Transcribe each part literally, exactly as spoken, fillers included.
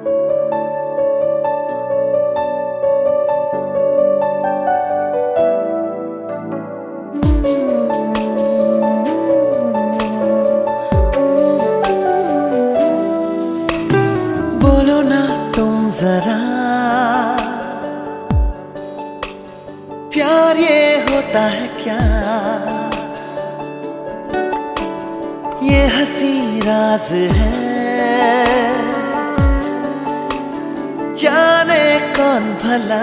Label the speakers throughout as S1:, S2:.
S1: बोलो ना तुम जरा, प्यार ये होता है क्या? ये हंसी राज है, जाने कौन भला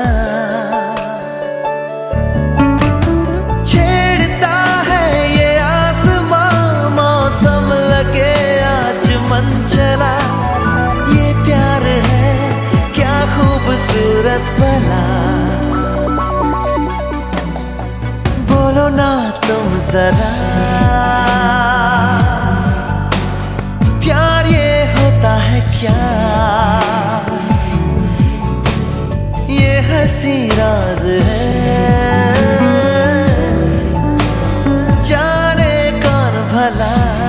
S1: छेड़ता है ये आसमां, मौसम लगे आज मन चला। ये प्यार है क्या खूबसूरत भला, बोलो ना तुम जरा, प्यार ये होता है क्या? ये हंसी राज है, जाने कौन भला।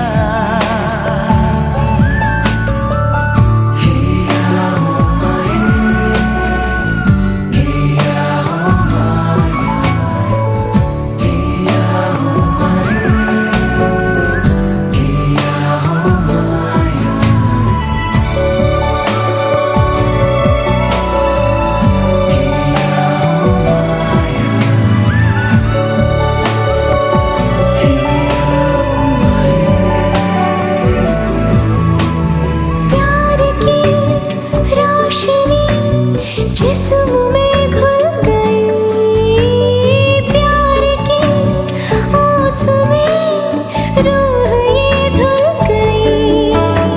S2: जिस्म में घुल गई प्यार की ओस में, रूह ये धुल गई।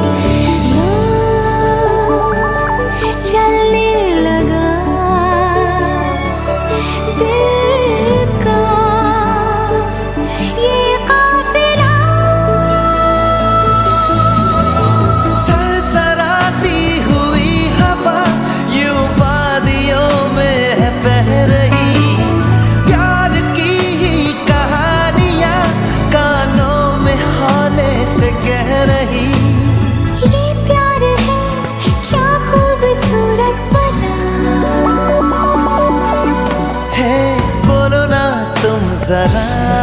S2: चलने लगा दिल का ये काफिला,
S1: सरसराती हुई हवा यूं वादियों में है बह रही। प्यार की ही कहानियां कानों में हौले से कह रही।
S2: ये प्यार है क्या खूबसूरत बना
S1: है, बोलो ना तुम जरा,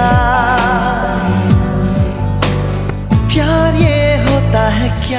S1: प्यार ये होता है क्या?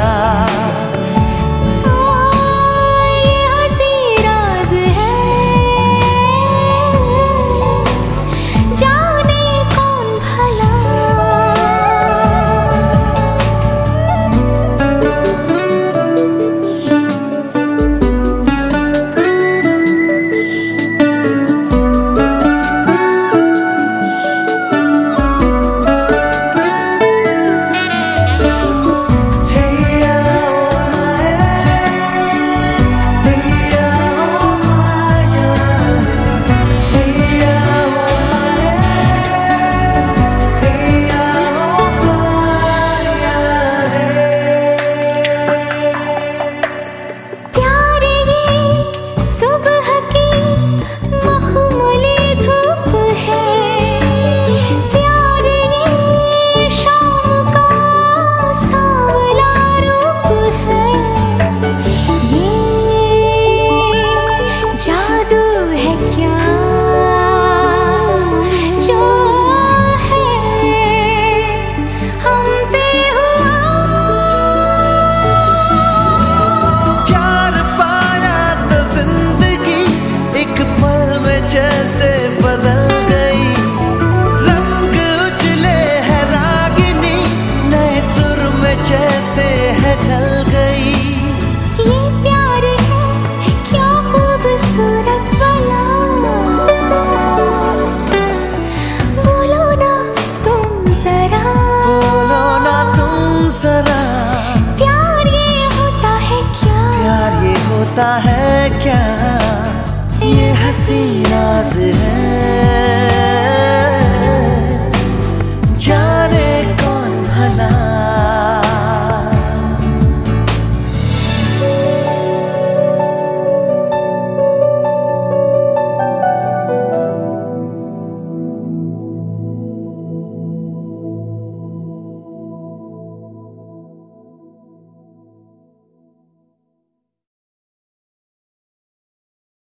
S1: जैसे बदल गई, रंग उजले है रागिनी, नए सुर में जैसे है ढल गई।
S2: ये प्यार है क्या खूबसूरत वाला, बोलो ना तुम जरा,
S1: बोलो ना तुम जरा,
S2: प्यार ये होता है क्या?
S1: प्यार ये होता है क्या? ये हंसी राज है।